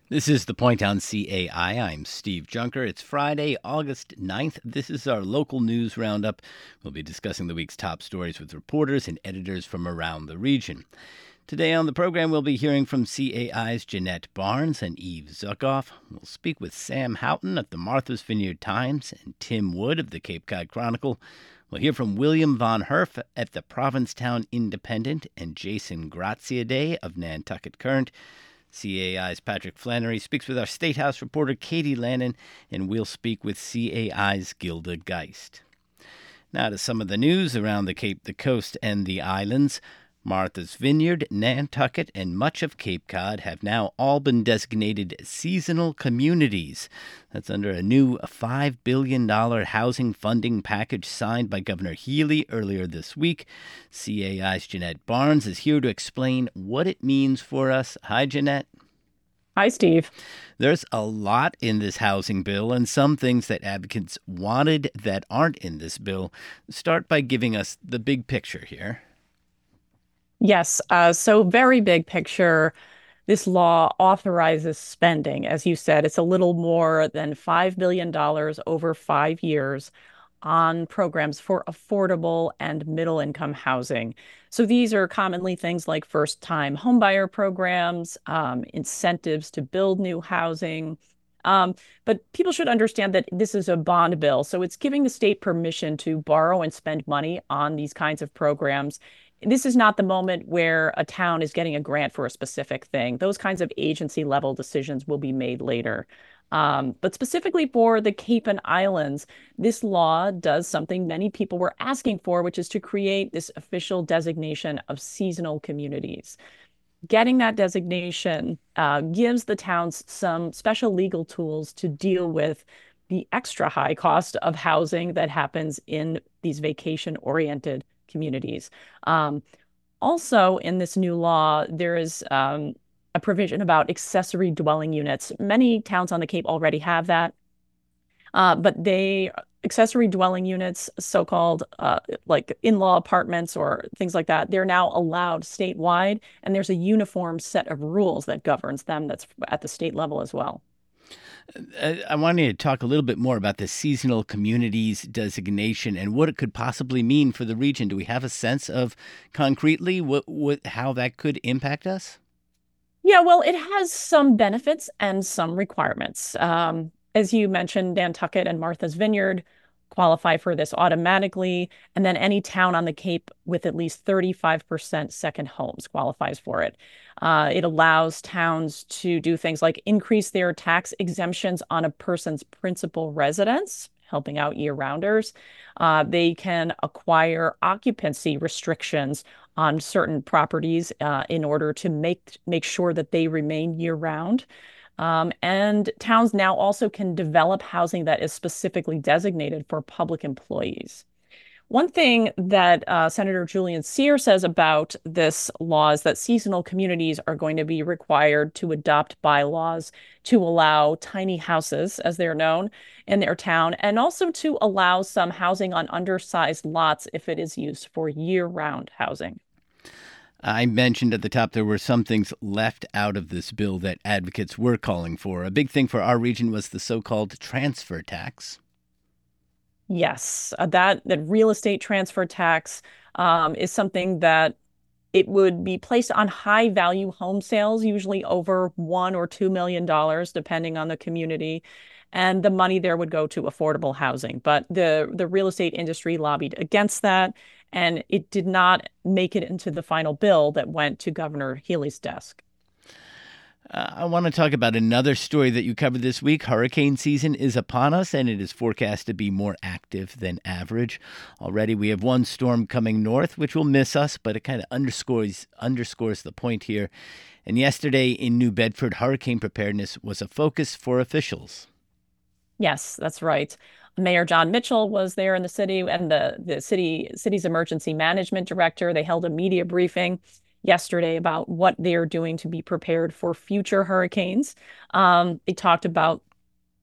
This is The Point on CAI. I'm Steve Junker. It's Friday, August 9th. This is our local news roundup. We'll be discussing the week's top stories with reporters and editors from around the region. Today on the program, we'll be hearing from CAI's Jeanette Barnes and Eve Zuckoff. We'll speak with Sam Houghton of the Martha's Vineyard Times and Tim Wood of the Cape Cod Chronicle. We'll hear from William Von Herf at the Provincetown Independent and Jason Graziadei of Nantucket Current. CAI's Patrick Flannery speaks with our State House reporter Katie Lannon, and we'll speak with CAI's Gilda Geist. Now to some of the news around the Cape, the coast, and the islands. Martha's Vineyard, Nantucket, and much of Cape Cod have now all been designated seasonal communities. That's under a new $5 billion housing funding package signed by Governor Healey earlier this week. CAI's Jeanette Barnes is here to explain what it means for us. Hi, Jeanette. Hi, Steve. There's a lot in this housing bill and some things that advocates wanted that aren't in this bill. Start by giving us the big picture here. Yes, so very big picture. This law authorizes spending. As you said, it's a little more than $5 billion over 5 years on programs for affordable and middle-income housing. So these are commonly things like first-time homebuyer programs, incentives to build new housing. But people should understand that this is a bond bill. So it's giving the state permission to borrow and spend money on these kinds of programs. This is not the moment where a town is getting a grant for a specific thing. Those kinds of agency level decisions will be made later. But specifically for the Cape and Islands, this law does something many people were asking for, which is to create this official designation of seasonal communities. Getting that designation gives the towns some special legal tools to deal with the extra high cost of housing that happens in these vacation-oriented communities. Also, in this new law, there is a provision about accessory dwelling units. Many towns on the Cape already have that, but accessory dwelling units, so-called like in-law apartments or things like that, they're now allowed statewide, and there's a uniform set of rules that governs them that's at the state level as well. I wanted to talk a little bit more about the seasonal communities designation and what it could possibly mean for the region. Do we have a sense of concretely how that could impact us? Yeah, well, it has some benefits and some requirements. As you mentioned, Nantucket and Martha's Vineyard qualify for this automatically, and then any town on the Cape with at least 35% second homes qualifies for it. It allows towns to do things like increase their tax exemptions on a person's principal residence, helping out year-rounders. They can acquire occupancy restrictions on certain properties in order to make sure that they remain year-round. And towns now also can develop housing that is specifically designated for public employees. One thing that Senator Julian Cyr says about this law is that seasonal communities are going to be required to adopt bylaws to allow tiny houses, as they're known, in their town, and also to allow some housing on undersized lots if it is used for year-round housing. I mentioned at the top there were some things left out of this bill that advocates were calling for. A big thing for our region was the so-called transfer tax. Yes, that real estate transfer tax is something that it would be placed on high value home sales, usually over $1 or $2 million, depending on the community. And the money there would go to affordable housing. But the real estate industry lobbied against that, and it did not make it into the final bill that went to Governor Healey's desk. I want to talk about another story that you covered this week. Hurricane season is upon us, and it is forecast to be more active than average. Already we have one storm coming north, which will miss us, but it kind of underscores the point here. And yesterday in New Bedford, hurricane preparedness was a focus for officials. Yes, that's right. Mayor John Mitchell was there in the city, and the city's emergency management director. They held a media briefing yesterday about what they're doing to be prepared for future hurricanes. They talked about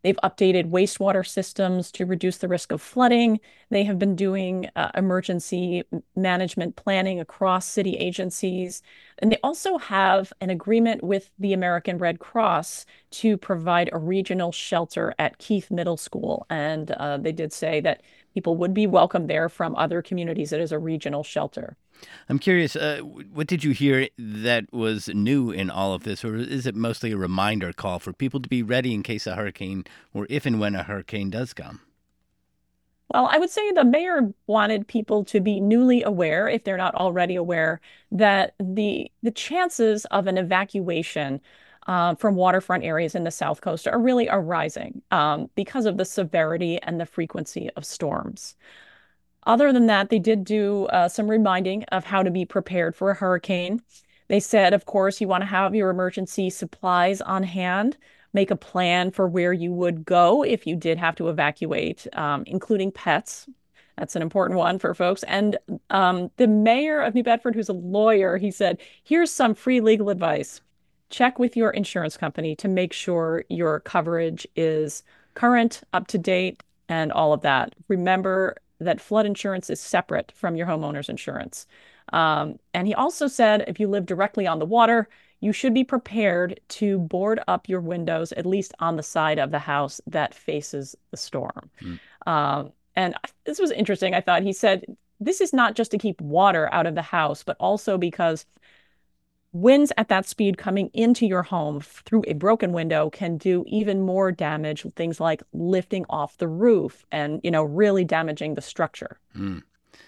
They've updated wastewater systems to reduce the risk of flooding. They have been doing emergency management planning across city agencies. And they also have an agreement with the American Red Cross to provide a regional shelter at Keith Middle School. And they did say that people would be welcome there from other communities. It is a regional shelter. I'm curious, what did you hear that was new in all of this, or is it mostly a reminder call for people to be ready in case a hurricane or if and when a hurricane does come? Well, I would say the mayor wanted people to be newly aware, if they're not already aware, that the chances of an evacuation from waterfront areas in the South Coast are rising because of the severity and the frequency of storms. Other than that, they did do some reminding of how to be prepared for a hurricane. They said, of course, you want to have your emergency supplies on hand, make a plan for where you would go if you did have to evacuate, including pets. That's an important one for folks. And the mayor of New Bedford, who's a lawyer, he said, here's some free legal advice. Check with your insurance company to make sure your coverage is current, up to date, and all of that. Remember that flood insurance is separate from your homeowner's insurance. And he also said if you live directly on the water, you should be prepared to board up your windows, at least on the side of the house that faces the storm. Mm. And this was interesting. I thought he said this is not just to keep water out of the house, but also because winds at that speed coming into your home through a broken window can do even more damage, things like lifting off the roof and, really damaging the structure. Mm.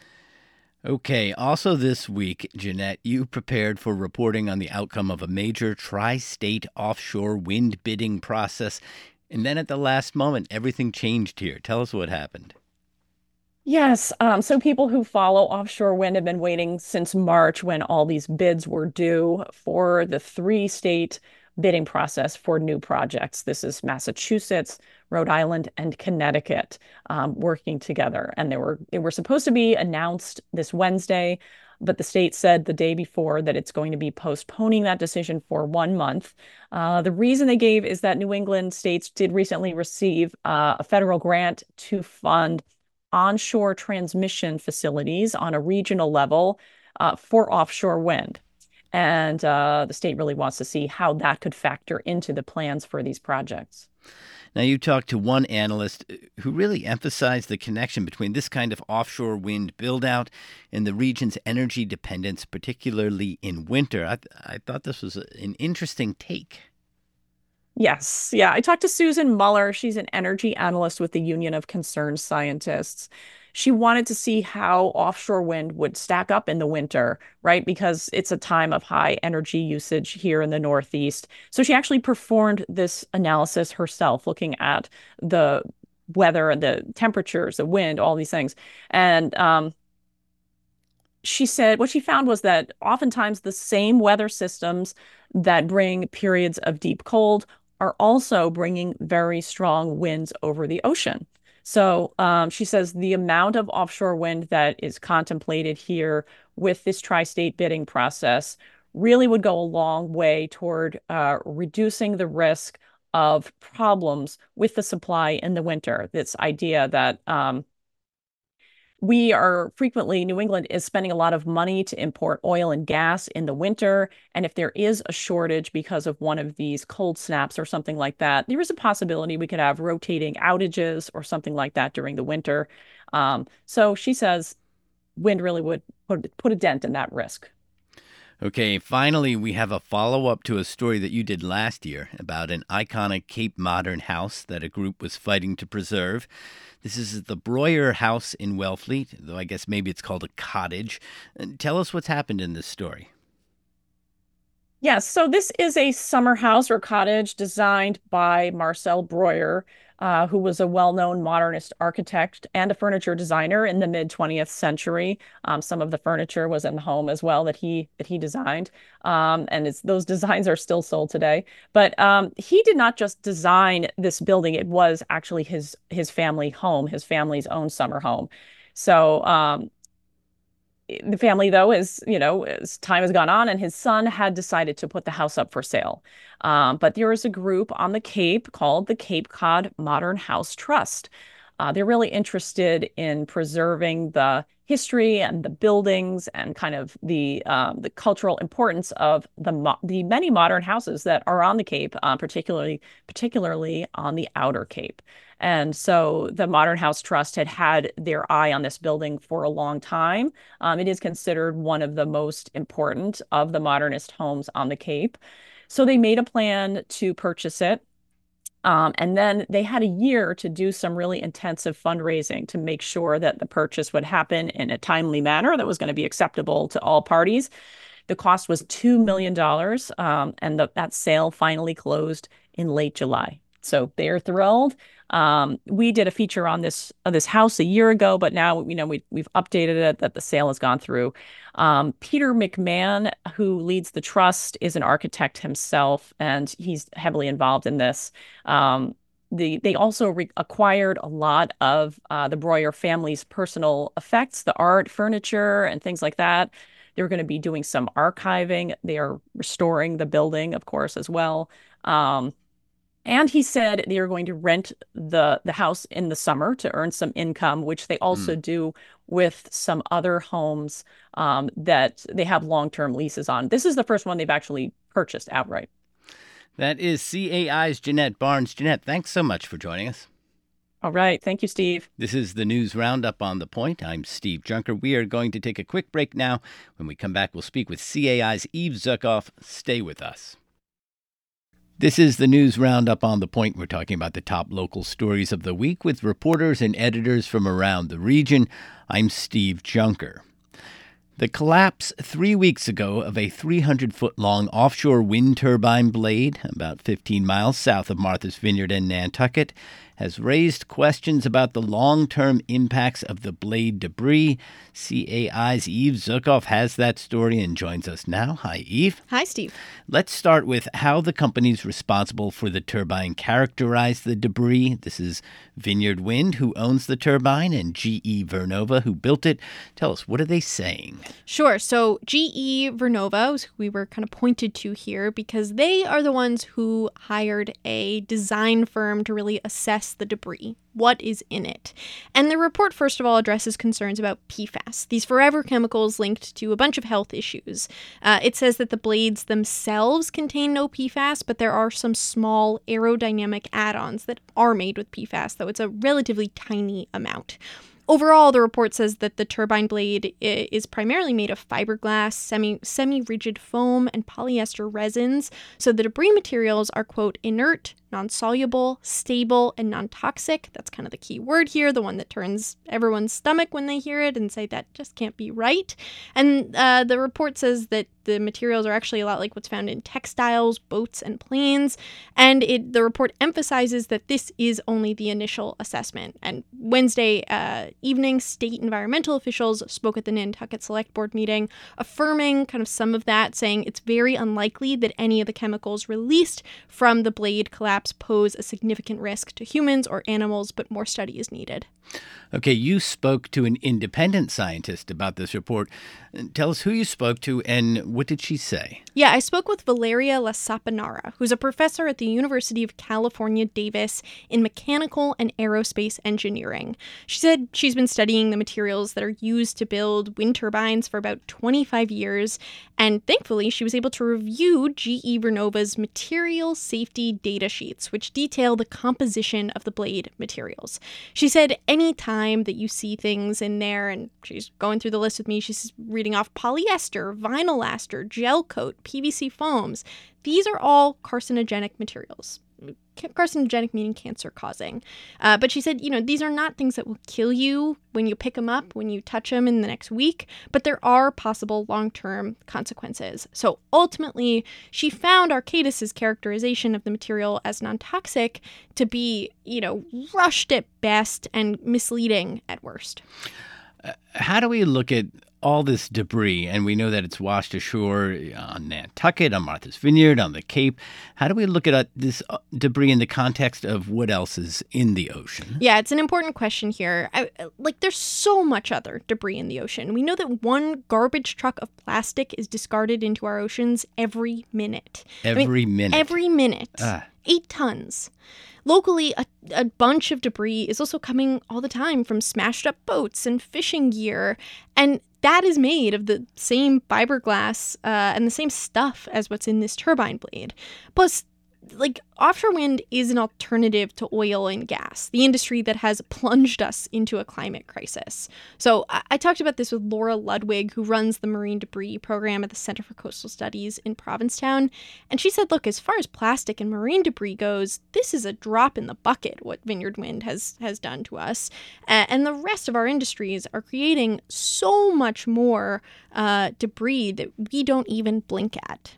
Okay. Also this week, Jeanette, you prepared for reporting on the outcome of a major tri-state offshore wind bidding process. And then at the last moment, everything changed here. Tell us what happened. Yes. So people who follow offshore wind have been waiting since March when all these bids were due for the three-state bidding process for new projects. This is Massachusetts, Rhode Island, and Connecticut working together. And they were supposed to be announced this Wednesday, but the state said the day before that it's going to be postponing that decision for 1 month. The reason they gave is that New England states did recently receive a federal grant to fund onshore transmission facilities on a regional level for offshore wind. And the state really wants to see how that could factor into the plans for these projects. Now, you talked to one analyst who really emphasized the connection between this kind of offshore wind build-out and the region's energy dependence, particularly in winter. I thought this was an interesting take. Yes. Yeah. I talked to Susan Muller. She's an energy analyst with the Union of Concerned Scientists. She wanted to see how offshore wind would stack up in the winter, right? Because it's a time of high energy usage here in the Northeast. So she actually performed this analysis herself, looking at the weather and the temperatures, the wind, all these things. And she said what she found was that oftentimes the same weather systems that bring periods of deep cold are also bringing very strong winds over the ocean. So she says the amount of offshore wind that is contemplated here with this tri-state bidding process really would go a long way toward reducing the risk of problems with the supply in the winter. This idea that New England is spending a lot of money to import oil and gas in the winter. And if there is a shortage because of one of these cold snaps or something like that, there is a possibility we could have rotating outages or something like that during the winter. So she says wind really would put a dent in that risk. Okay, finally, we have a follow-up to a story that you did last year about an iconic Cape Modern house that a group was fighting to preserve. This is the Breuer House in Wellfleet, though I guess maybe it's called a cottage. Tell us what's happened in this story. Yes, so this is a summer house or cottage designed by Marcel Breuer, who was a well-known modernist architect and a furniture designer in the mid-20th century. Some of the furniture was in the home as well that he designed, and those designs are still sold today. But he did not just design this building; it was actually his family home, his family's own summer home. So The family, though, as time has gone on, and his son had decided to put the house up for sale. But there is a group on the Cape called the Cape Cod Modern House Trust. They're really interested in preserving the history and the buildings and kind of the cultural importance of the many modern houses that are on the Cape, particularly on the Outer Cape. And so the Modern House Trust had their eye on this building for a long time. It is considered one of the most important of the modernist homes on the Cape. So they made a plan to purchase it. And then they had a year to do some really intensive fundraising to make sure that the purchase would happen in a timely manner that was going to be acceptable to all parties. The cost was $2 million, and that sale finally closed in late July. So they're thrilled. We did a feature on this house a year ago, but now we've updated it that the sale has gone through. Peter McMahon, who leads the trust, is an architect himself, and he's heavily involved in this. They also acquired a lot of the Breuer family's personal effects, the art, furniture, and things like that. They're going to be doing some archiving. They are restoring the building, of course, as well. And he said they are going to rent the house in the summer to earn some income, which they also do with some other homes that they have long-term leases on. This is the first one they've actually purchased outright. That is CAI's Jeanette Barnes. Jeanette, thanks so much for joining us. All right. Thank you, Steve. This is the News Roundup on The Point. I'm Steve Junker. We are going to take a quick break now. When we come back, we'll speak with CAI's Eve Zuckoff. Stay with us. This is the News Roundup on The Point. We're talking about the top local stories of the week with reporters and editors from around the region. I'm Steve Junker. The collapse 3 weeks ago of a 300-foot-long offshore wind turbine blade about 15 miles south of Martha's Vineyard and Nantucket has raised questions about the long-term impacts of the blade debris. CAI's Eve Zuckoff has that story and joins us now. Hi, Eve. Hi, Steve. Let's start with how the companies responsible for the turbine characterize the debris. This is Vineyard Wind, who owns the turbine, and GE Vernova, who built it. Tell us, what are they saying? Sure. So GE Vernova, who we were kind of pointed to here, because they are the ones who hired a design firm to really assess the debris. What is in it? And the report, first of all, addresses concerns about PFAS, these forever chemicals linked to a bunch of health issues. It says that the blades themselves contain no PFAS, but there are some small aerodynamic add-ons that are made with PFAS, though it's a relatively tiny amount. Overall, the report says that the turbine blade is primarily made of fiberglass, semi-rigid foam, and polyester resins, so the debris materials are, quote, inert, non-soluble, stable, and non-toxic. That's kind of the key word here, the one that turns everyone's stomach when they hear it and say that just can't be right. And the report says that the materials are actually a lot like what's found in textiles, boats, and planes. And the report emphasizes that this is only the initial assessment. And Wednesday evening, state environmental officials spoke at the Nantucket Select Board meeting, affirming kind of some of that, saying it's very unlikely that any of the chemicals released from the blade collapse pose a significant risk to humans or animals, but more study is needed. Okay, you spoke to an independent scientist about this report. Tell us who you spoke to and what did she say? Yeah, I spoke with Valeria Lasapanara, who's a professor at the University of California, Davis in mechanical and aerospace engineering. She said she's been studying the materials that are used to build wind turbines for about 25 years, and thankfully she was able to review GE Vernova's material safety data sheets, which detail the composition of the blade materials. She said any time that you see things in there, and she's going through the list with me, she's reading off polyester, vinyl ester, gel coat, PVC foams. These are all carcinogenic materials. Carcinogenic meaning cancer-causing. But she said, these are not things that will kill you when you pick them up, when you touch them in the next week, but there are possible long-term consequences. So ultimately, she found Arcadis's characterization of the material as non-toxic to be, rushed at best and misleading at worst. How do we look at all this debris, and we know that it's washed ashore on Nantucket, on Martha's Vineyard, on the Cape. How do we look at this debris in the context of what else is in the ocean? Yeah, it's an important question here. There's so much other debris in the ocean. We know that one garbage truck of plastic is discarded into our oceans every minute. Every minute? Every minute. 8 tons. Locally, a bunch of debris is also coming all the time from smashed up boats and fishing gear. And that is made of the same fiberglass and the same stuff as what's in this turbine blade. Plus, offshore wind is an alternative to oil and gas, the industry that has plunged us into a climate crisis. So I talked about this with Laura Ludwig, who runs the Marine Debris Program at the Center for Coastal Studies in Provincetown. And she said, look, as far as plastic and marine debris goes, this is a drop in the bucket, what Vineyard Wind has done to us. And the rest of our industries are creating so much more debris that we don't even blink at.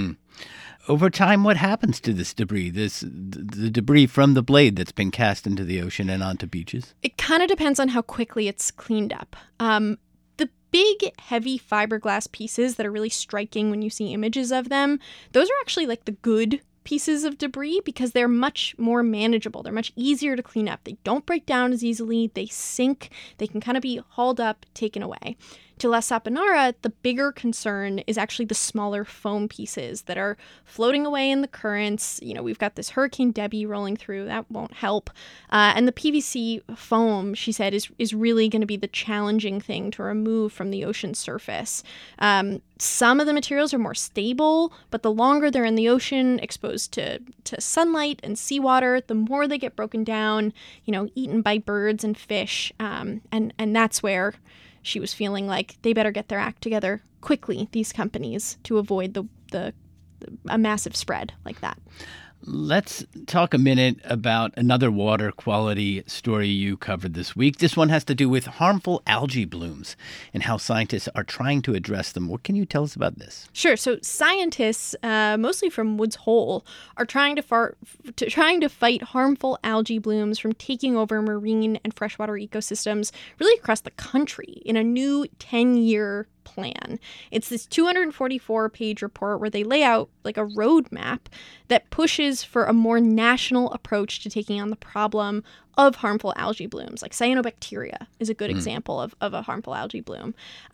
Over time, what happens to this debris, the debris from the blade that's been cast into the ocean and onto beaches? It kind of depends on how quickly it's cleaned up. The big, heavy fiberglass pieces that are really striking when you see images of them, those are actually the good pieces of debris because they're much more manageable. They're much easier to clean up. They don't break down as easily. They sink. They can kind of be hauled up, taken away. To La Saponara, the bigger concern is actually the smaller foam pieces that are floating away in the currents. We've got this Hurricane Debbie rolling through. That won't help. And the PVC foam, she said, is really going to be the challenging thing to remove from the ocean surface. Some of the materials are more stable, but the longer they're in the ocean, exposed to sunlight and seawater, the more they get broken down, eaten by birds and fish. And that's where she was feeling like they better get their act together quickly, these companies, to avoid a massive spread like that. Let's talk a minute about another water quality story you covered this week. This one has to do with harmful algae blooms and how scientists are trying to address them. What can you tell us about this? Sure. So scientists, mostly from Woods Hole, are trying to fight harmful algae blooms from taking over marine and freshwater ecosystems really across the country in a new 10-year plan. It's this 244-page report where they lay out a roadmap that pushes for a more national approach to taking on the problem of harmful algae blooms. Cyanobacteria is a good example of a harmful algae bloom.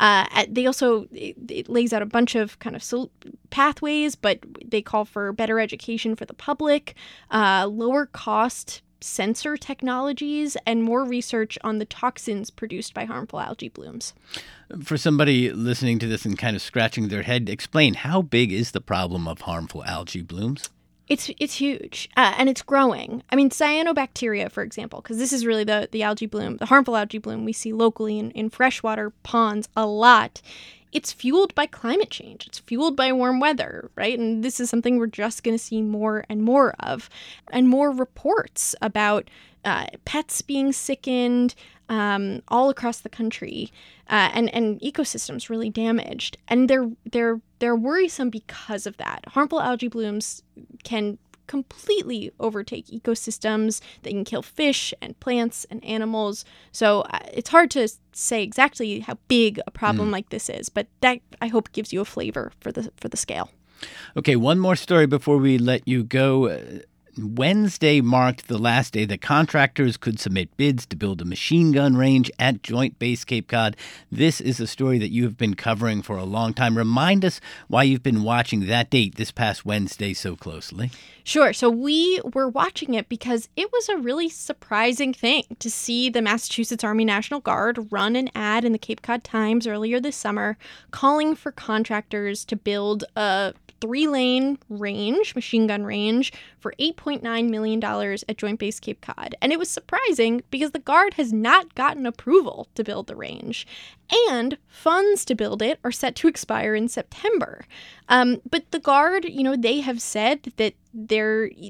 It lays out a bunch of kind of pathways, but they call for better education for the public, lower cost sensor technologies, and more research on the toxins produced by harmful algae blooms. For somebody listening to this and kind of scratching their head, explain, how big is the problem of harmful algae blooms? It's huge, and it's growing. I mean, cyanobacteria, for example, because this is really the algae bloom, the harmful algae bloom we see locally in freshwater ponds a lot. It's fueled by climate change. It's fueled by warm weather, right? And this is something we're just going to see more and more of, and more reports about pets being sickened all across the country, and ecosystems really damaged. And they're worrisome because of that. Harmful algae blooms can completely overtake ecosystems. They can kill fish and plants and animals. So it's hard to say exactly how big a problem like this is, but that, I hope, gives you a flavor for the scale. Okay, one more story before we let you go. Wednesday marked the last day that contractors could submit bids to build a machine gun range at Joint Base Cape Cod. This is a story that you have been covering for a long time. Remind us why you've been watching that date this past Wednesday so closely. Sure. So we were watching it because it was a really surprising thing to see the Massachusetts Army National Guard run an ad in the Cape Cod Times earlier this summer calling for contractors to build a 3-lane range, machine gun range, for $8.9 million at Joint Base Cape Cod. And it was surprising because the Guard has not gotten approval to build the range. And funds to build it are set to expire in September. But the Guard, they have said that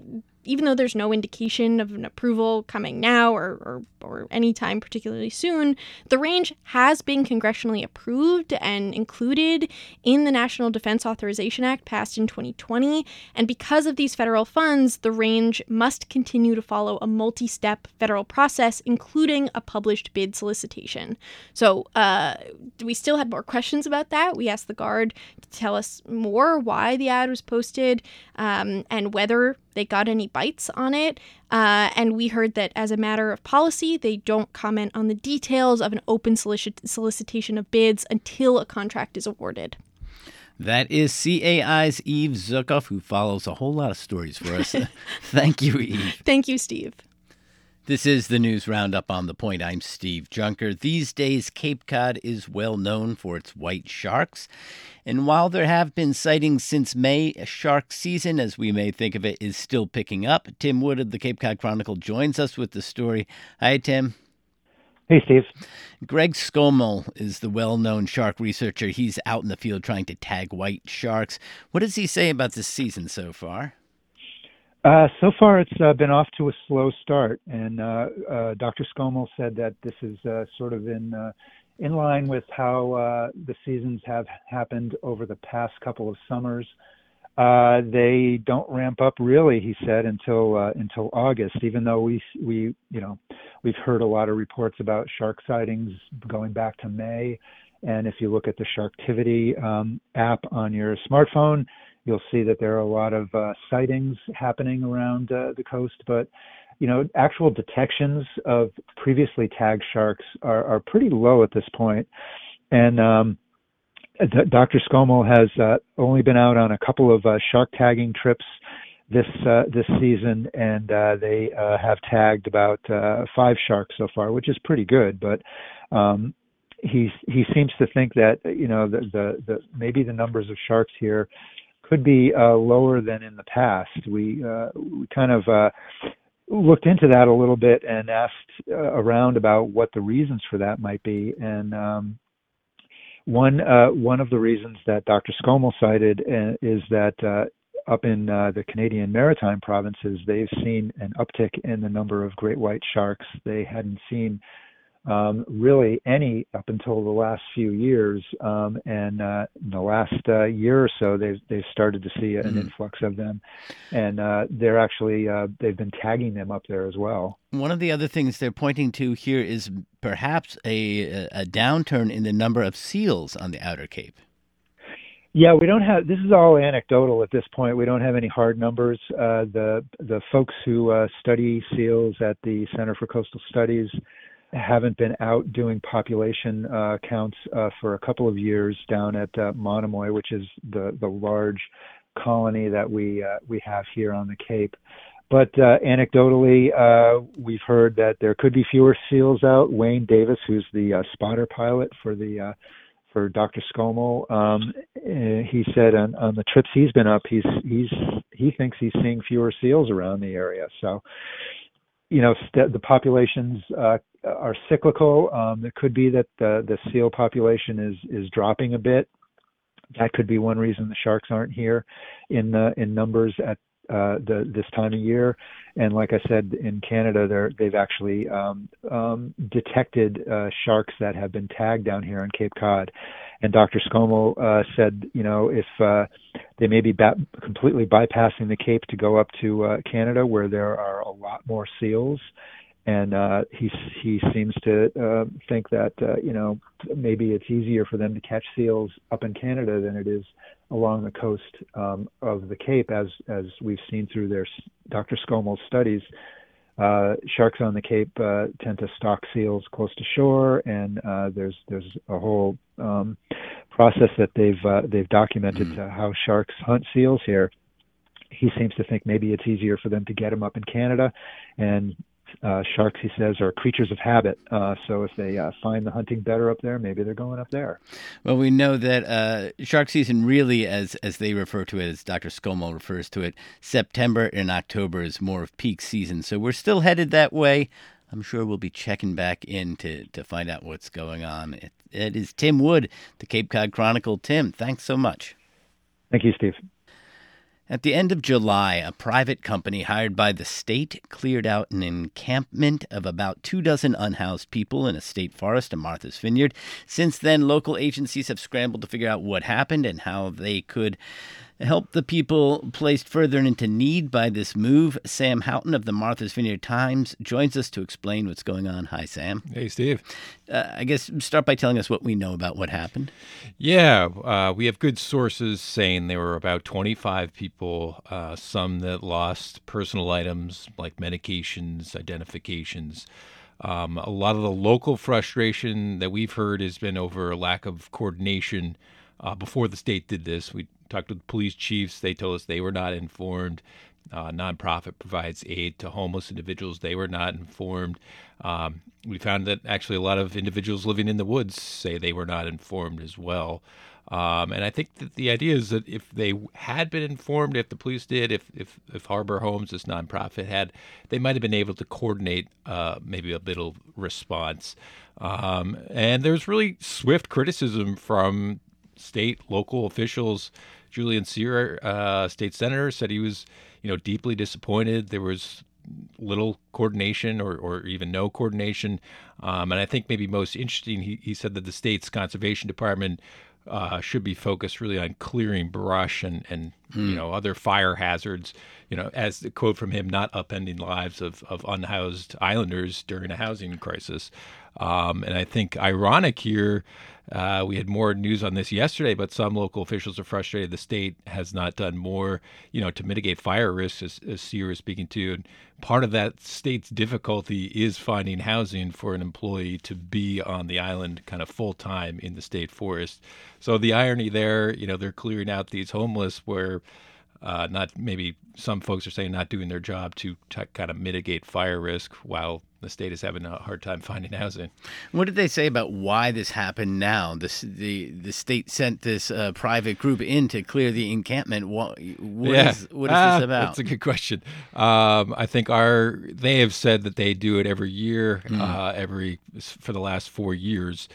even though there's no indication of an approval coming now or anytime particularly soon, the range has been congressionally approved and included in the National Defense Authorization Act passed in 2020. And because of these federal funds, the range must continue to follow a multi-step federal process, including a published bid solicitation. So we still had more questions about that. We asked the Guard to tell us more why the ad was posted and whether they got any bites on it. And we heard that as a matter of policy, they don't comment on the details of an open solicitation of bids until a contract is awarded. That is CAI's Eve Zukoff, who follows a whole lot of stories for us. Thank you, Eve. Thank you, Steve. This is the News Roundup on The Point. I'm Steve Junker. These days, Cape Cod is well known for its white sharks. And while there have been sightings since May, shark season, as we may think of it, is still picking up. Tim Wood of the Cape Cod Chronicle joins us with the story. Hi, Tim. Hey, Steve. Greg Skomal is the well-known shark researcher. He's out in the field trying to tag white sharks. What does he say about this season so far? So far, it's been off to a slow start, and Dr. Skomal said that this is sort of in line with how the seasons have happened over the past couple of summers. They don't ramp up really, he said, until August. Even though we've heard a lot of reports about shark sightings going back to May, and if you look at the Sharktivity app on your smartphone, you'll see that there are a lot of sightings happening around the coast, but actual detections of previously tagged sharks are pretty low at this point. And Dr. Skomal has only been out on a couple of shark tagging trips this season, and they have tagged about 5 sharks so far, which is pretty good. But he seems to think that the maybe the numbers of sharks here could be lower than in the past. We kind of looked into that a little bit and asked around about what the reasons for that might be. And one of the reasons that Dr. Skomal cited is that up in the Canadian Maritime provinces, they've seen an uptick in the number of great white sharks. They hadn't seen really any up until the last few years, and in the last year or so, they've started to see an influx of them, and they're actually they've been tagging them up there as well. One of the other things they're pointing to here is perhaps a downturn in the number of seals on the Outer Cape. Yeah, we don't have. This is all anecdotal at this point. We don't have any hard numbers. The folks who study seals at the Center for Coastal Studies haven't been out doing population counts for a couple of years down at Monomoy, which is the large colony that we have here on the Cape. But anecdotally, we've heard that there could be fewer seals out. Wayne Davis, who's the spotter pilot for Dr. Skomal, he said on the trips he's been up, he thinks he's seeing fewer seals around the area. So, the populations are cyclical. It could be that the seal population is dropping a bit. That could be one reason the sharks aren't here in numbers at this time of year. And like I said, in Canada, they've actually detected sharks that have been tagged down here on Cape Cod. And Dr. Skomal said, if they may be completely bypassing the Cape to go up to Canada, where there are a lot more seals. And he seems to think that, maybe it's easier for them to catch seals up in Canada than it is along the coast of the Cape, as we've seen through Dr. Skomal's studies. Sharks on the Cape tend to stalk seals close to shore, and there's a whole process that they've documented to how sharks hunt seals here. He seems to think maybe it's easier for them to get them up in Canada, and sharks, he says, are creatures of habit. So if they find the hunting better up there, maybe they're going up there. Well, we know that shark season really, as they refer to it, as Dr. Skomal refers to it, September and October is more of peak season. So we're still headed that way. I'm sure we'll be checking back in to find out what's going on. It is Tim Wood, the Cape Cod Chronicle. Tim, thanks so much. Thank you, Steve. At the end of July, a private company hired by the state cleared out an encampment of about 24 unhoused people in a state forest in Martha's Vineyard. Since then, local agencies have scrambled to figure out what happened and how they could help the people placed further into need by this move. Sam Houghton of the Martha's Vineyard Times joins us to explain what's going on. Hi, Sam. Hey, Steve. I guess start by telling us what we know about what happened. Yeah, we have good sources saying there were about 25 people, some that lost personal items like medications, identifications. A lot of the local frustration that we've heard has been over a lack of coordination. Before the state did this, we talked with police chiefs. They told us they were not informed. Nonprofit provides aid to homeless individuals. They were not informed. We found that actually a lot of individuals living in the woods say they were not informed as well. And I think that the idea is that if they had been informed, if the police did, if Harbor Homes, this nonprofit, had, they might have been able to coordinate maybe a little response. And there's really swift criticism from state, local officials. Julian Cyr, state senator, said he was, deeply disappointed. There was little coordination or even no coordination. And I think maybe most interesting, he said that the state's conservation department should be focused really on clearing brush and other fire hazards, as the quote from him, not upending lives of unhoused islanders during a housing crisis. And I think ironic here, we had more news on this yesterday, but some local officials are frustrated the state has not done more, to mitigate fire risks, as Cyr is speaking to. And part of that state's difficulty is finding housing for an employee to be on the island kind of full time in the state forest. So the irony there, they're clearing out these homeless where not maybe some folks are saying not doing their job to kind of mitigate fire risk while the state is having a hard time finding housing. What did they say about why this happened now? The state sent this private group in to clear the encampment. What is this about? That's a good question. I think they have said that they do it every year, for the last 4 years.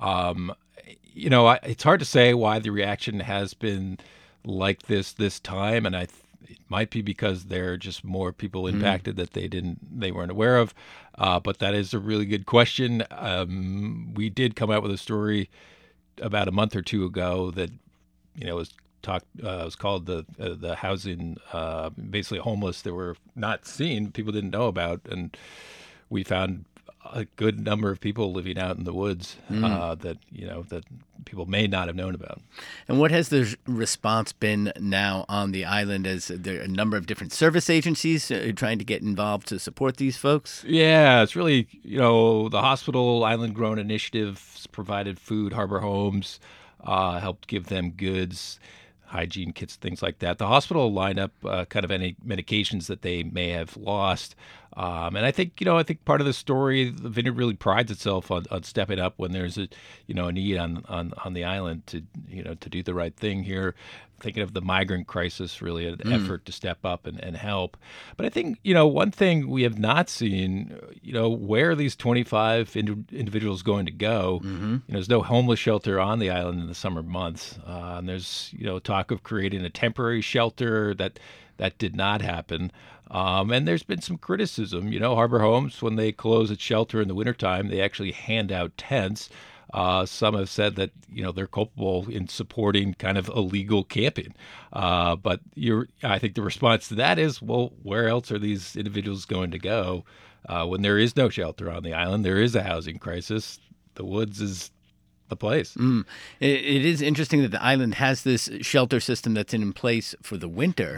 It's hard to say why the reaction has been like this time, and it might be because there are just more people impacted that they weren't aware of. But that is a really good question. We did come out with a story about a month or two ago that was called the housing, basically homeless that were not seen, people didn't know about, and we found a good number of people living out in the woods that people may not have known about. And what has the response been now on the island? As there are a number of different service agencies trying to get involved to support these folks? Yeah, it's really, the hospital Island Grown Initiative provided food. Harbor Homes helped give them goods, hygiene kits, things like that. The hospital lined up kind of any medications that they may have lost. And I think part of the story, the Vineyard really prides itself on stepping up when there's a need on the island to do the right thing here. Thinking of the migrant crisis, really an effort to step up and help. But I think, one thing we have not seen, where are these 25 individuals going to go? There's no homeless shelter on the island in the summer months. And there's, talk of creating a temporary shelter that did not happen. And there's been some criticism. Harbor Homes, when they close its shelter in the wintertime, they actually hand out tents. Some have said that, they're culpable in supporting kind of illegal camping. But I think the response to that is, well, where else are these individuals going to go when there is no shelter on the island? There is a housing crisis. The woods is the place. It is interesting that the island has this shelter system that's in place for the winter.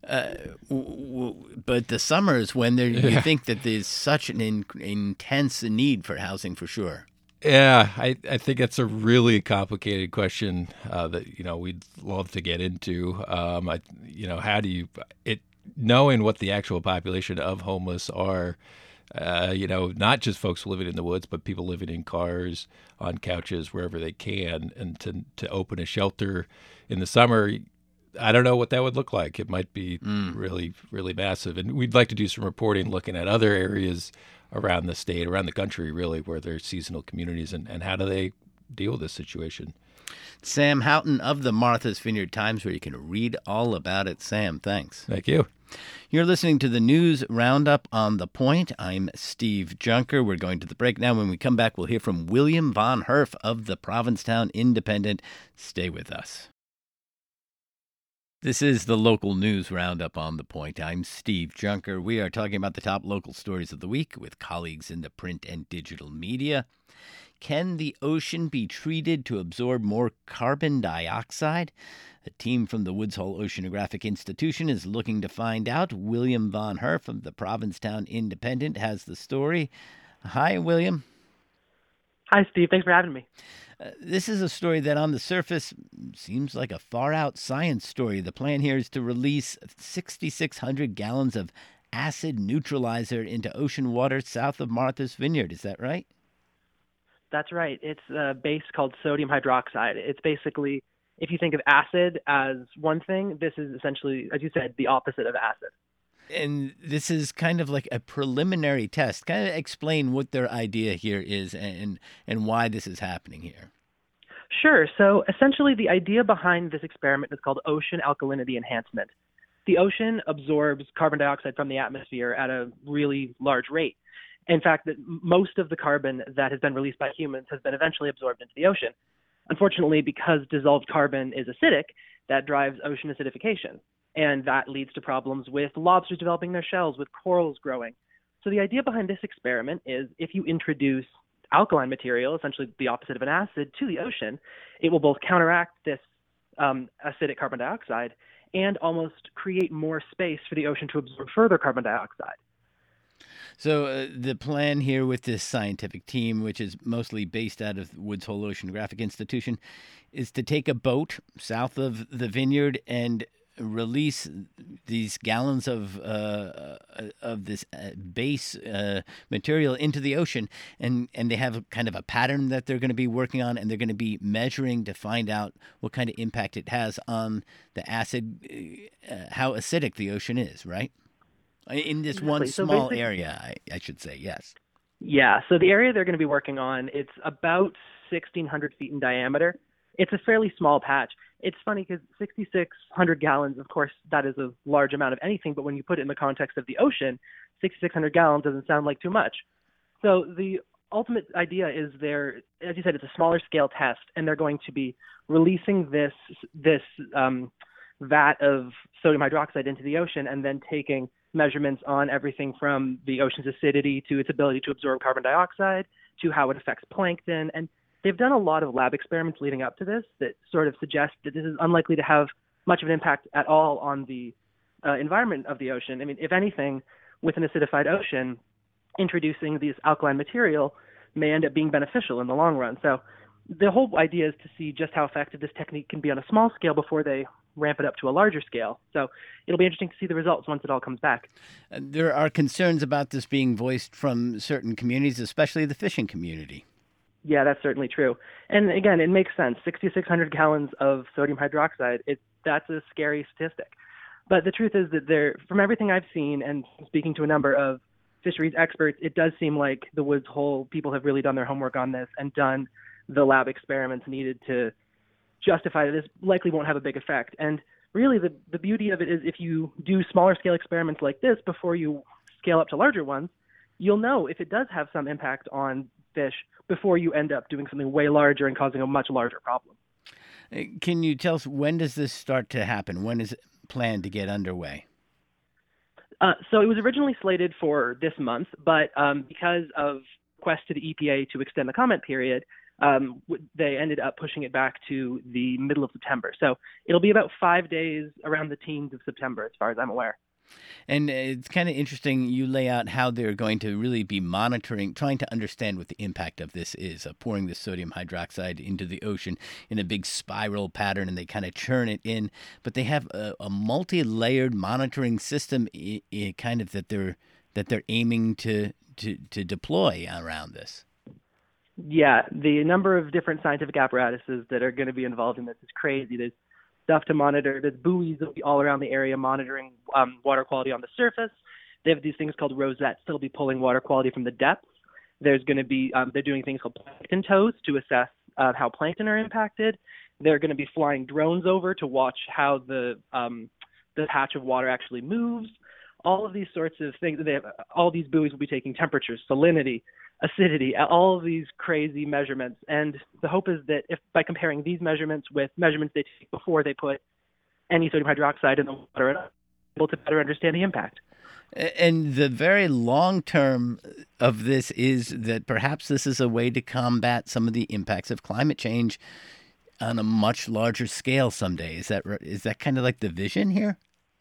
But the summers when you think that there's such an intense need for housing for sure. Yeah, I think that's a really complicated question that we'd love to get into. How do you knowing what the actual population of homeless are? Not just folks living in the woods, but people living in cars, on couches, wherever they can, and to open a shelter in the summer. I don't know what that would look like. It might be really, really massive. And we'd like to do some reporting looking at other areas around the state, around the country, really, where there's seasonal communities and how do they deal with this situation. Sam Houghton of the Martha's Vineyard Times, where you can read all about it. Sam, thanks. Thank you. You're listening to the News Roundup on The Point. I'm Steve Junker. We're going to the break now. When we come back, we'll hear from William von Herf of the Provincetown Independent. Stay with us. This is the local news roundup on The Point. I'm Steve Junker. We are talking about the top local stories of the week with colleagues in the print and digital media. Can the ocean be treated to absorb more carbon dioxide? A team from the Woods Hole Oceanographic Institution is looking to find out. William von Herf of the Provincetown Independent has the story. Hi, William. Hi, Steve. Thanks for having me. This is a story that on the surface seems like a far-out science story. The plan here is to release 6,600 gallons of acid neutralizer into ocean water south of Martha's Vineyard. Is that right? That's right. It's a base called sodium hydroxide. It's basically, if you think of acid as one thing, this is essentially, as you said, the opposite of acid. And this is kind of like a preliminary test. Kind of explain what their idea here is and why this is happening here. Sure. So essentially the idea behind this experiment is called ocean alkalinity enhancement. The ocean absorbs carbon dioxide from the atmosphere at a really large rate. In fact, that most of the carbon that has been released by humans has been eventually absorbed into the ocean. Unfortunately, because dissolved carbon is acidic, that drives ocean acidification. And that leads to problems with lobsters developing their shells, with corals growing. So the idea behind this experiment is if you introduce alkaline material, essentially the opposite of an acid, to the ocean, it will both counteract this acidic carbon dioxide and almost create more space for the ocean to absorb further carbon dioxide. So the plan here with this scientific team, which is mostly based out of Woods Hole Oceanographic Institution, is to take a boat south of the vineyard and release these gallons of this base material into the ocean, and they have kind of a pattern that they're going to be working on, and they're going to be measuring to find out what kind of impact it has on the acid, how acidic the ocean is, right? In this one small area, I should say, yes. Yeah, so the area they're going to be working on, it's about 1,600 feet in diameter. It's a fairly small patch. It's funny because 6,600 gallons, of course, that is a large amount of anything, but when you put it in the context of the ocean, 6,600 gallons doesn't sound like too much. So the ultimate idea is as you said, it's a smaller scale test, and they're going to be releasing this vat of sodium hydroxide into the ocean and then taking measurements on everything from the ocean's acidity to its ability to absorb carbon dioxide to how it affects plankton. And they've done a lot of lab experiments leading up to this that sort of suggest that this is unlikely to have much of an impact at all on the environment of the ocean. I mean, if anything, with an acidified ocean, introducing this alkaline material may end up being beneficial in the long run. So the whole idea is to see just how effective this technique can be on a small scale before they ramp it up to a larger scale. So it'll be interesting to see the results once it all comes back. There are concerns about this being voiced from certain communities, especially the fishing community. Yeah, that's certainly true. And again, it makes sense. 6,600 gallons of sodium hydroxide, that's a scary statistic. But the truth is that from everything I've seen and speaking to a number of fisheries experts, it does seem like the Woods Hole people have really done their homework on this and done the lab experiments needed to justify that this likely won't have a big effect. And really the beauty of it is if you do smaller scale experiments like this before you scale up to larger ones, you'll know if it does have some impact on fish before you end up doing something way larger and causing a much larger problem. Can you tell us, when does this start to happen? When is it planned to get underway? So it was originally slated for this month, but because of requests to the EPA to extend the comment period, they ended up pushing it back to the middle of September. So it'll be about 5 days around the teens of September, as far as I'm aware. And it's kind of interesting you lay out how they're going to really be monitoring, trying to understand what the impact of this is, pouring the sodium hydroxide into the ocean in a big spiral pattern, and they kind of churn it in. But they have a multi-layered monitoring system kind of that they're aiming to deploy around this. Yeah, the number of different scientific apparatuses that are going to be involved in this is crazy. There's stuff to monitor. There's buoys that will be all around the area monitoring water quality on the surface. They have these things called rosettes that'll be pulling water quality from the depths. There's going to be they're doing things called plankton tows to assess how plankton are impacted. They're going to be flying drones over to watch how the patch of water actually moves. All of these sorts of things. All these buoys will be taking temperatures, salinity, acidity, all of these crazy measurements. And the hope is that if by comparing these measurements with measurements they take before they put any sodium hydroxide in the water, they're able to better understand the impact. And the very long term of this is that perhaps this is a way to combat some of the impacts of climate change on a much larger scale someday. Is that kind of like the vision here?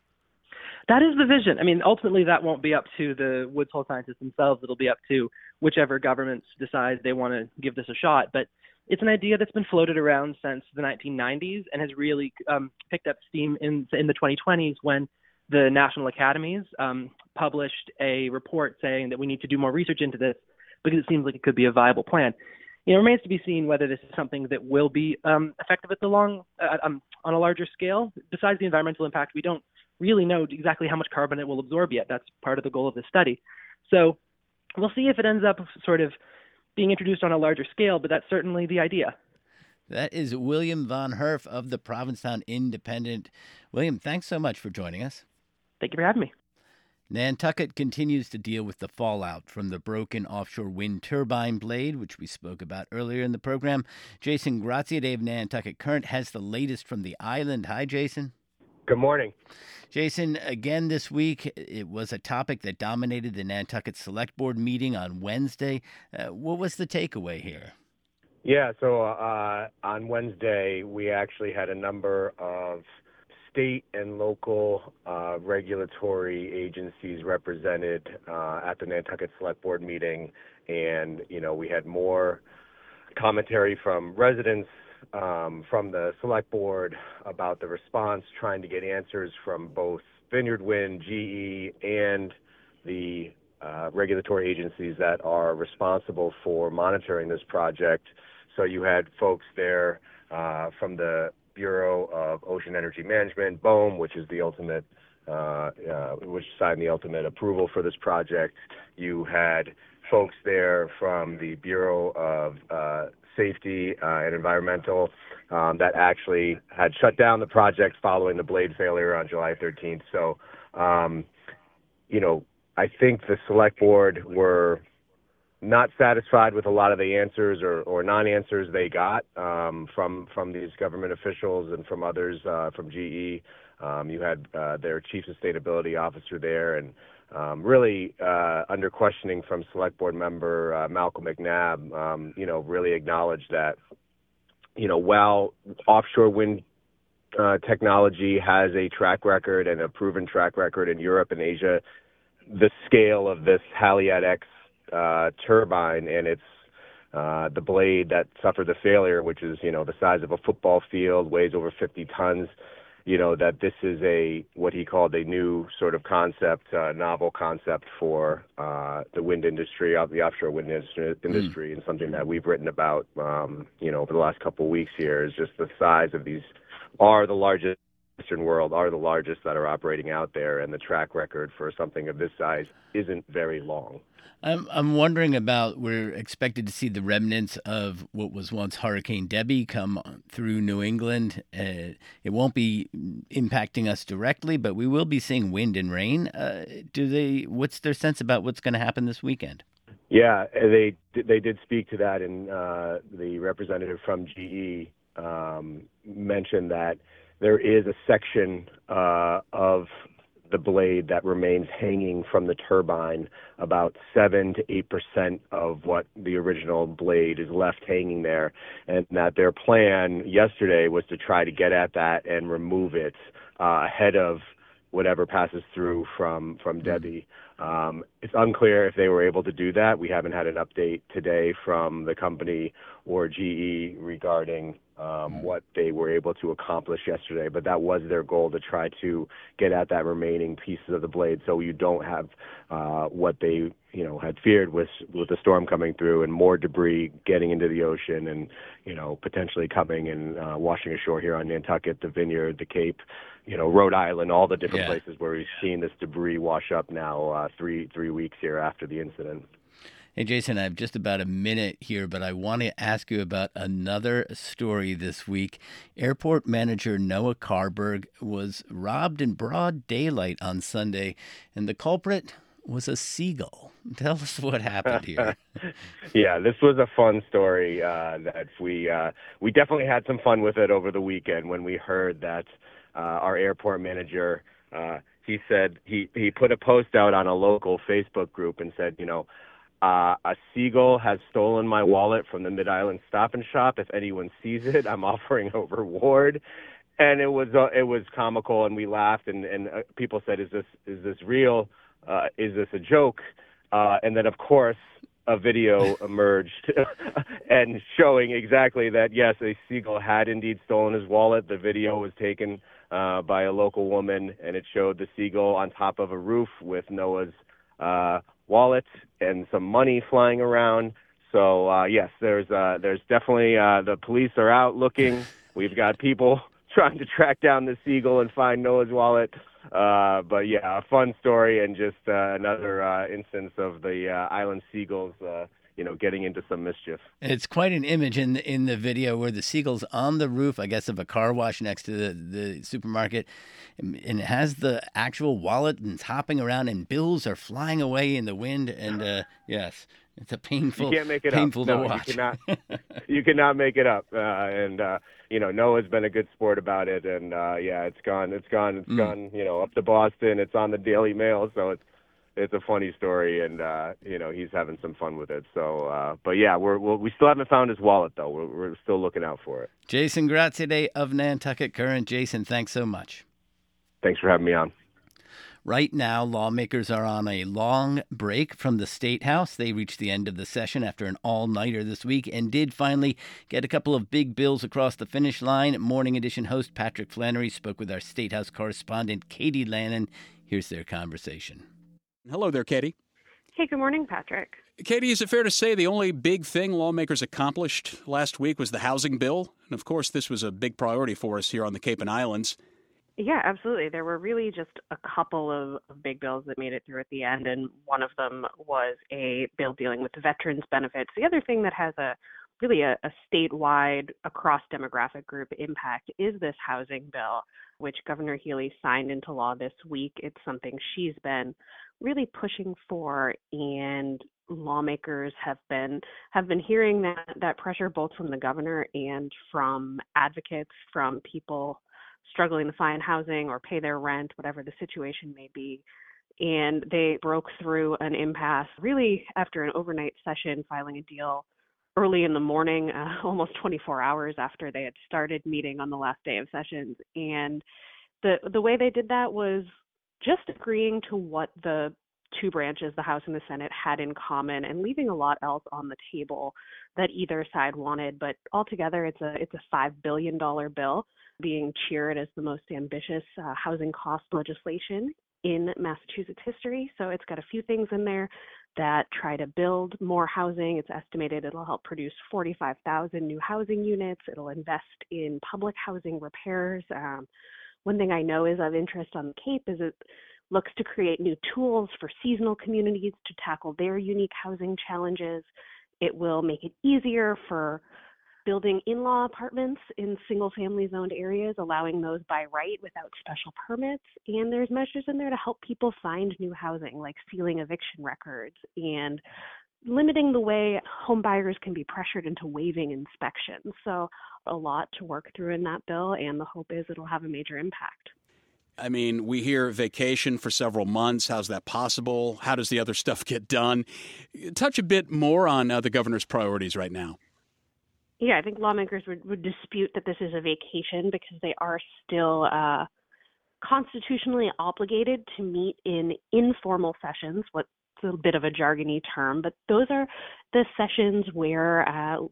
That is the vision. I mean, ultimately, that won't be up to the Woods Hole scientists themselves. It'll be up to whichever governments decide they want to give this a shot. But it's an idea that's been floated around since the 1990s and has really picked up steam in the 2020s when the national academies published a report saying that we need to do more research into this because it seems like it could be a viable plan. It remains to be seen whether this is something that will be effective at on a larger scale. Besides the environmental impact, we don't really know exactly how much carbon it will absorb yet. That's part of the goal of this study. So we'll see if it ends up sort of being introduced on a larger scale, but that's certainly the idea. That is William Von Herf of the Provincetown Independent. William, thanks so much for joining us. Thank you for having me. Nantucket continues to deal with the fallout from the broken offshore wind turbine blade, which we spoke about earlier in the program. Jason Graziadei of Nantucket Current has the latest from the island. Hi, Jason. Good morning. Jason, again this week, it was a topic that dominated the Nantucket Select Board meeting on Wednesday. What was the takeaway here? Yeah, so on Wednesday, we actually had a number of state and local regulatory agencies represented at the Nantucket Select Board meeting. And, we had more commentary from residents, from the Select Board about the response, trying to get answers from both Vineyard Wind, GE, and the regulatory agencies that are responsible for monitoring this project. So you had folks there from the Bureau of Ocean Energy Management, BOEM, which is the ultimate, which signed the ultimate approval for this project. You had folks there from the Bureau of Safety and Environmental that actually had shut down the project following the blade failure on July 13th. So, I think the Select Board were not satisfied with a lot of the answers or non-answers they got from these government officials and from others from GE. You had their Chief Sustainability Officer there, and really under questioning from Select Board member Malcolm McNabb, really acknowledged that, while offshore wind technology has a track record and a proven track record in Europe and Asia, the scale of this Haliade-X turbine and it's the blade that suffered the failure, which is, the size of a football field, weighs over 50 tons, that this is what he called a new sort of concept, novel concept for the wind industry, the offshore wind industry, and something that we've written about, over the last couple of weeks here is just the size of these are the largest Western world, are the largest that are operating out there, and the track record for something of this size isn't very long. I'm wondering about, we're expected to see the remnants of what was once Hurricane Debby come through New England. It won't be impacting us directly, but we will be seeing wind and rain. What's their sense about what's going to happen this weekend? Yeah, they did speak to that, and the representative from GE mentioned that there is a section of the blade that remains hanging from the turbine. About 7 to 8% of what the original blade is left hanging there, and that their plan yesterday was to try to get at that and remove it ahead of whatever passes through from Debby. It's unclear if they were able to do that. We haven't had an update today from the company or GE regarding what they were able to accomplish yesterday, but that was their goal, to try to get at that remaining pieces of the blade so you don't have what they had feared with the storm coming through and more debris getting into the ocean and potentially coming and washing ashore here on Nantucket, the Vineyard, the Cape, Rhode Island, all the different places where we've seen this debris wash up now 3 weeks here after the incident. Hey, Jason, I have just about a minute here, but I want to ask you about another story this week. Airport manager Noah Carberg was robbed in broad daylight on Sunday, and the culprit was a seagull. Tell us what happened here. Yeah, this was a fun story that we definitely had some fun with it over the weekend when we heard that our airport manager, he said he put a post out on a local Facebook group and said, a seagull has stolen my wallet from the Mid-Island Stop and Shop. If anyone sees it, I'm offering a reward. And it was comical, and we laughed, and people said, "Is this real? Is this a joke?" And then, of course, a video emerged and showing exactly that, yes, a seagull had indeed stolen his wallet. The video was taken by a local woman, and it showed the seagull on top of a roof with Noah's wallet and some money flying around. So yes, there's definitely the police are out looking. We've got people trying to track down the seagull and find Noah's wallet. But yeah, a fun story and just another instance of the island seagulls, getting into some mischief. It's quite an image in the video where the seagull's on the roof, I guess, of a car wash next to the supermarket, and it has the actual wallet and it's hopping around, and bills are flying away in the wind. And yes, it's a painful, you can't make it painful up. to No, watch. You cannot make it up. Noah's been a good sport about it, and it's gone up to Boston. It's on the Daily Mail, so it's a funny story, and he's having some fun with it. So, but yeah, we still haven't found his wallet though. We're still looking out for it. Jason Graziadei of Nantucket Current. Jason, thanks so much. Thanks for having me on. Right now, lawmakers are on a long break from the State House. They reached the end of the session after an all-nighter this week and did finally get a couple of big bills across the finish line. Morning Edition host Patrick Flannery spoke with our State House correspondent Katie Lannon. Here's their conversation. Hello there, Katie. Hey, good morning, Patrick. Katie, is it fair to say the only big thing lawmakers accomplished last week was the housing bill? And of course, this was a big priority for us here on the Cape and Islands. Yeah, absolutely. There were really just a couple of big bills that made it through at the end, and one of them was a bill dealing with the veterans' benefits. The other thing that has a statewide, across demographic group impact is this housing bill, which Governor Healy signed into law this week. It's something she's been really pushing for, and lawmakers have been hearing that pressure both from the governor and from advocates, from people struggling to find housing or pay their rent, whatever the situation may be. And they broke through an impasse really after an overnight session, filing a deal early in the morning, almost 24 hours after they had started meeting on the last day of sessions. And the way they did that was just agreeing to what the two branches, the House and the Senate, had in common, and leaving a lot else on the table that either side wanted. But altogether, it's a $5 billion bill being cheered as the most ambitious housing cost legislation in Massachusetts history. So it's got a few things in there that try to build more housing. It's estimated it'll help produce 45,000 new housing units. It'll invest in public housing repairs. One thing I know is of interest on the Cape is it looks to create new tools for seasonal communities to tackle their unique housing challenges. It will make it easier for building in-law apartments in single-family zoned areas, allowing those by right without special permits. And there's measures in there to help people find new housing, like sealing eviction records and limiting the way home buyers can be pressured into waiving inspections. So a lot to work through in that bill, and the hope is it'll have a major impact. I mean, we hear vacation for several months. How's that possible? How does the other stuff get done? Touch a bit more on the governor's priorities right now. Yeah, I think lawmakers would dispute that this is a vacation because they are still constitutionally obligated to meet in informal sessions, what's a bit of a jargony term, but those are the sessions where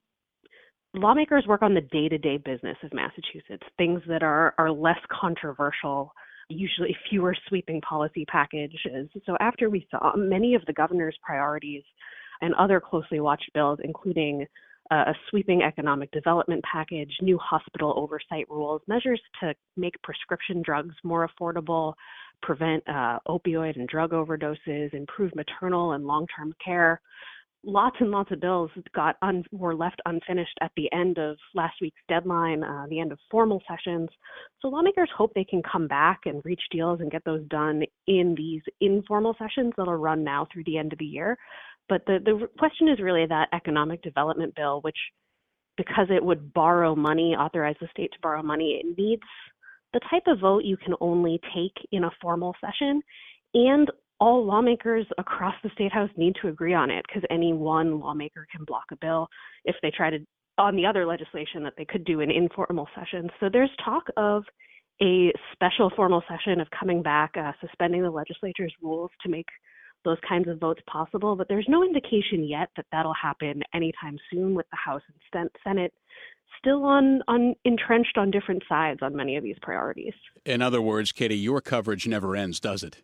lawmakers work on the day-to-day business of Massachusetts, things that are less controversial, usually fewer sweeping policy packages. So after we saw many of the governor's priorities and other closely watched bills, including a sweeping economic development package, new hospital oversight rules, measures to make prescription drugs more affordable, prevent opioid and drug overdoses, improve maternal and long-term care, lots and lots of bills were left unfinished at the end of last week's deadline, the end of formal sessions. So lawmakers hope they can come back and reach deals and get those done in these informal sessions that'll run now through the end of the year. But the question is really that economic development bill, which, because it would borrow money, authorize the state to borrow money, it needs the type of vote you can only take in a formal session. And all lawmakers across the State House need to agree on it, because any one lawmaker can block a bill if they try to, on the other legislation that they could do in informal sessions. So there's talk of a special formal session of coming back, suspending the legislature's rules to make those kinds of votes possible. But there's no indication yet that that'll happen anytime soon, with the House and Senate still entrenched on different sides on many of these priorities. In other words, Katie, your coverage never ends, does it?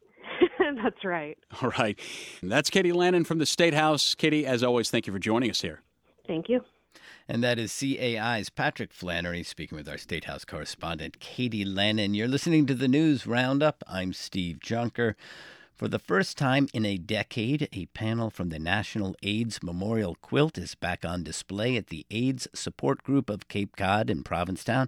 That's right. All right. That's Katie Lannon from the State House. Katie, as always, thank you for joining us here. Thank you. And that is CAI's Patrick Flannery speaking with our State House correspondent, Katie Lannon. You're listening to the News Roundup. I'm Steve Junker. For the first time in a decade, a panel from the National AIDS Memorial Quilt is back on display at the AIDS Support Group of Cape Cod in Provincetown.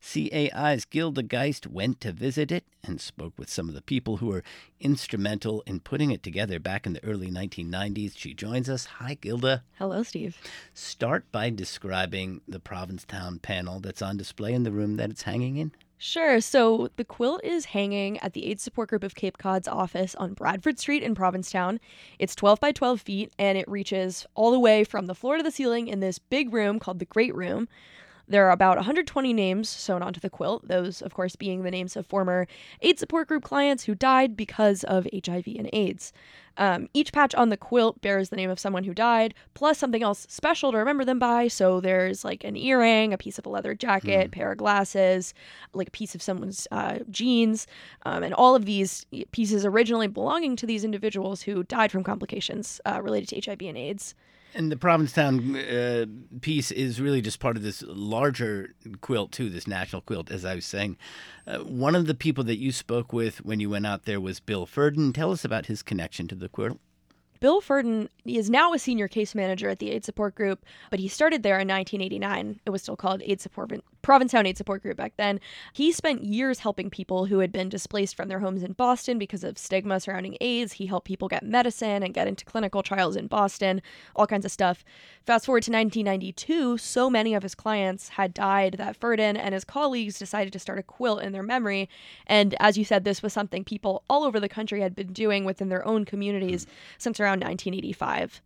CAI's Gilda Geist went to visit it and spoke with some of the people who were instrumental in putting it together back in the early 1990s. She joins us. Hi, Gilda. Hello, Steve. Start by describing the Provincetown panel that's on display in the room that it's hanging in. Sure. So the quilt is hanging at the AIDS Support Group of Cape Cod's office on Bradford Street in Provincetown. It's 12 by 12 feet, and it reaches all the way from the floor to the ceiling in this big room called the Great Room. There are about 120 names sewn onto the quilt, those, of course, being the names of former AIDS Support Group clients who died because of HIV and AIDS. Each patch on the quilt bears the name of someone who died, plus something else special to remember them by. So there's like an earring, a piece of a leather jacket, pair of glasses, like a piece of someone's jeans, and all of these pieces originally belonging to these individuals who died from complications related to HIV and AIDS. And the Provincetown piece is really just part of this larger quilt, too, this national quilt, as I was saying. One of the people that you spoke with when you went out there was Bill Furden. Tell us about his connection to the quilt. Bill Furden is now a senior case manager at the AIDS Support Group, but he started there in 1989. It was still called Provincetown AIDS Support Group back then. He spent years helping people who had been displaced from their homes in Boston because of stigma surrounding AIDS. He helped people get medicine and get into clinical trials in Boston, all kinds of stuff. Fast forward to 1992, so many of his clients had died that Furden and his colleagues decided to start a quilt in their memory. And as you said, this was something people all over the country had been doing within their own communities since around 1985.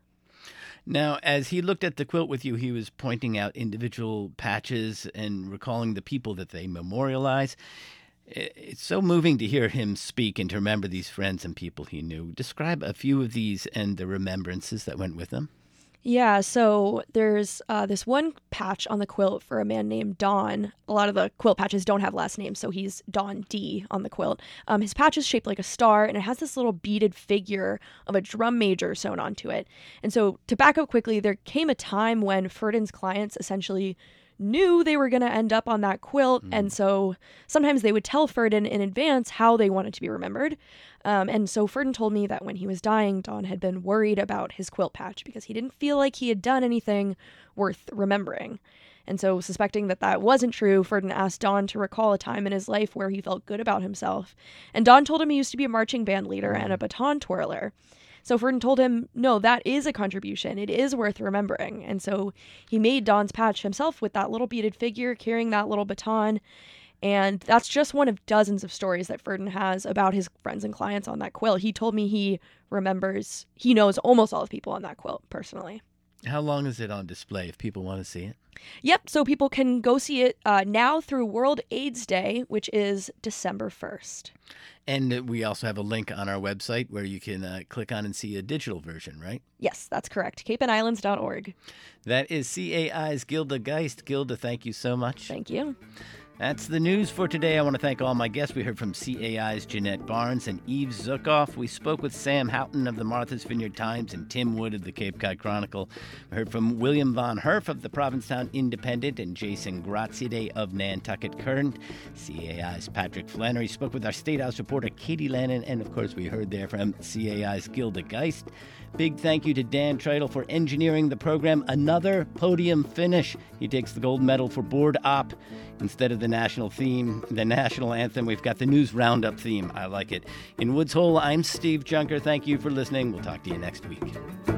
Now, as he looked at the quilt with you, he was pointing out individual patches and recalling the people that they memorialize. It's so moving to hear him speak and to remember these friends and people he knew. Describe a few of these and the remembrances that went with them. Yeah, so there's this one patch on the quilt for a man named Don. A lot of the quilt patches don't have last names, so he's Don D on the quilt. His patch is shaped like a star, and it has this little beaded figure of a drum major sewn onto it. And so to back up quickly, there came a time when Furden's clients essentially knew they were going to end up on that quilt, and so sometimes they would tell Furden in advance how they wanted to be remembered. And so Furden told me that when he was dying, Don had been worried about his quilt patch because he didn't feel like he had done anything worth remembering. And so, suspecting that that wasn't true, Furden asked Don to recall a time in his life where he felt good about himself. And Don told him he used to be a marching band leader and a baton twirler. So Furden told him, no, that is a contribution. It is worth remembering. And so he made Don's patch himself with that little beaded figure carrying that little baton. And that's just one of dozens of stories that Furden has about his friends and clients on that quilt. He told me he knows almost all the people on that quilt personally. How long is it on display if people want to see it? Yep, so people can go see it now through World AIDS Day, which is December 1st. And we also have a link on our website where you can click on and see a digital version, right? Yes, that's correct. CapeandIslands.org. That is CAI's Gilda Geist. Gilda, thank you so much. Thank you. That's the news for today. I want to thank all my guests. We heard from CAI's Jeanette Barnes and Eve Zukoff. We spoke with Sam Houghton of the Martha's Vineyard Times and Tim Wood of the Cape Cod Chronicle. We heard from William Von Herf of the Provincetown Independent and Jason Graziade of Nantucket Current. CAI's Patrick Flannery spoke with our State House reporter Katie Lannon, and of course we heard there from CAI's Gilda Geist. Big thank you to Dan Treidel for engineering the program. Another podium finish. He takes the gold medal for board op. Instead of the national theme, the national anthem, we've got the news roundup theme. I like it. In Woods Hole, I'm Steve Junker. Thank you for listening. We'll talk to you next week.